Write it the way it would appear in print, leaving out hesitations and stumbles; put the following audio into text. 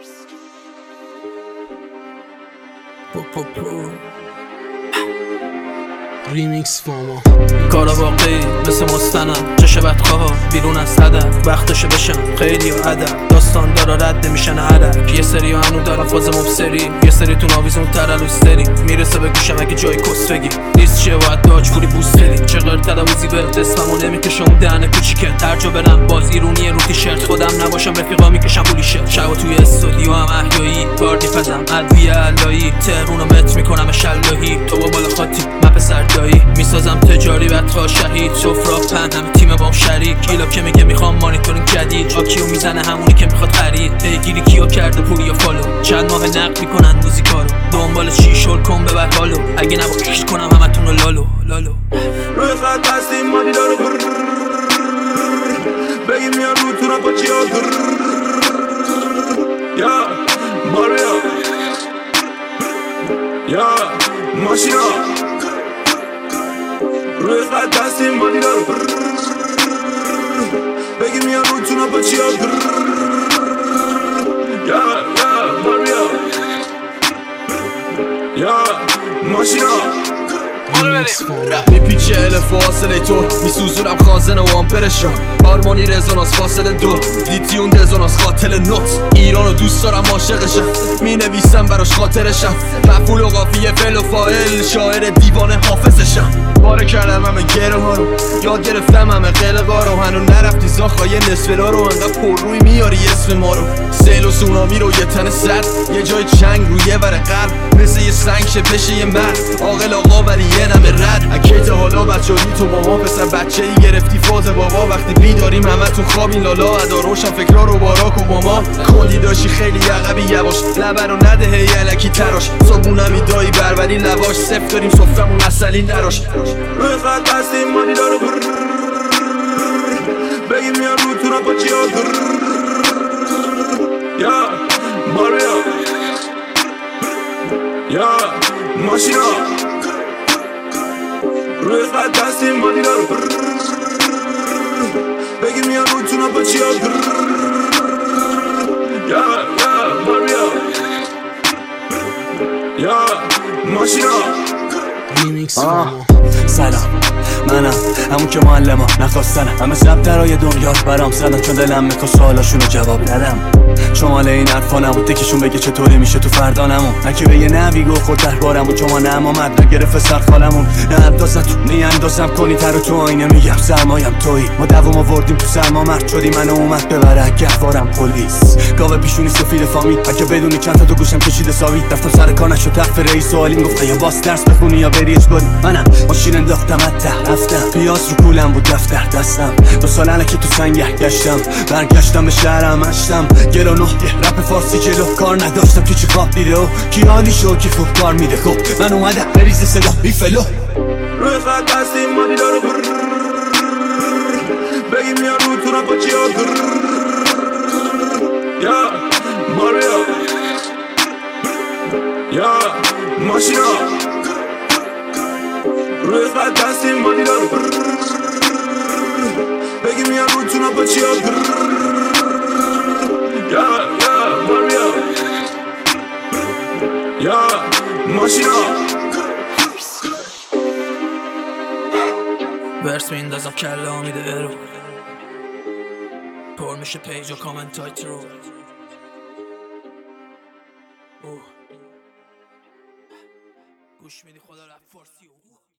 ریمیکس فاما کارا واقعی مثل مستند چشه بدخواه بیرون از هدف وقتشه بشم خیلی عدد داستان دارا رد نمیشن عدد یه سری هنو دارن فاز مبصری یه سری تو ناویزون ترلوستری میرسه به گوشم اگه جای کس بگی نیست چیه باید داج پولی بوست بدی چقدر تلویزی به دستمو نمیکشه اون دهنه کوچیکه هر جا برم باز ایرونیه رو تیشرت خودم نباشم رفیقا میکشم پولی شد شبا توی استودیو هم احیایی کار میپزم ادویه علایی تهرونو مت میکنم شلاهی تو با بالا خاطی من پسر دایی میسازم تجاری بدخواه شهید سفرا پن همه تیم بام شریک کیلا که میگه میخوام مانیتورینگ جدید جا کیو میزنه همونی که میخواد خرید پیگیری کیو کرده پولی یا فالو چند ماه نقد میکنن موزیکارو دنبال چی شل کن ببر حالو اگه نباش کنم همتون رو لالو روی خط هستیم مادی دارو بگیم میان رو تو با چی ها یا ماریا یا ماشینا روی خط هستیم مادی دارو بگیم میان رو تو با چی ها یا ماریا یا ماشینا میپیچه الف فاصله تو میسوزونم خازن و آمپرشم هارمونی رزونانس فاصله دو لیتیون دزونانس قاتل نوت ایرانو دوست دارم عاشقشم مینویسم براش خاطرشم مفعول و قافیه فعل و فاعل شاعر دیوانه حافظشم باره کردم همه گره ها رو یاد گرفتم همه قلقا رو هنو نرفتی زاخای نصفرا رو انقدر پر روی میاری اسم ما رو سیل و سونامی رو یه تن سد یه جای چنگ روی ور قلب مثل یه سنگ شه بشه یه مرد عاقل آقا ولی یه نمه رد اکیت حالا بچه‌ای تو ماما پسر بچه‌ای گرفتی فاز بابا وقتی بیداریم همه تو خوابین لالا ادا روشن فکرا رو باراک اوباما کلی داشی خیلی عقبی یواش لبر رو نده هی الکی تراش صبونمی دایی بربری لواش صفر داریم صفرمون اصلی نراش روی خط هستیم مادی دارو بگیم میان رو تو با چی ها یا ماریا یا ماشینا روی خط هستیم مادی دارو بگیم میان رو تو با چی ها یا ماریا یا ماشینا ریمیکس فاما سلام منم همون که معلم ها نخواستنم همه زبطرهای دنیا برام زدن چون دلم میخوا سوالاشونو جواب ندم شمال این حرفا نبود تکیشون بگه چطوری میشه تو فردا نمون نکه بگه نبی گو خود دربارمون چون ما نمامد نگرفت سرخالمون نه اندازت میاندازم کنی تر تو آینه میگم سرمایم تویی ما دوام آوردیم تو سرما مرد شدی منو اومد ببره گهوارم پلیس گاوه پیشونی سفید فامی اگه بدونی چند تا تو گوشم کشیده ساوی رفتم سر کار نشد تخت رئیس سوالیم گفت یا باس درس بخونی یا بری اجباری منم ماشین انداختم حتی رفتم پیاز رو کولم بود دفتر دستم 2 سال که تو سنگه گشتم برگشتم به شهرم هشتم گرانو رپ فارسی جلو کار نداشتم که چی خواب دیده و کی حالی شو کی خوب کار میده خب من اومدم بریز صدا بی فلو روی خط هستیم مادی دارو بگیم میان رو تو با چی ها یا ماریا یا ماشینا روی خط هستیم مادی دارو بگیم میان رو تو با چی ها یا ماریا یا ماشینا ورس میندازم کلا میده ارو پر میشه پیج و کامنت های ترو گوش میدی خدا رپ فارسی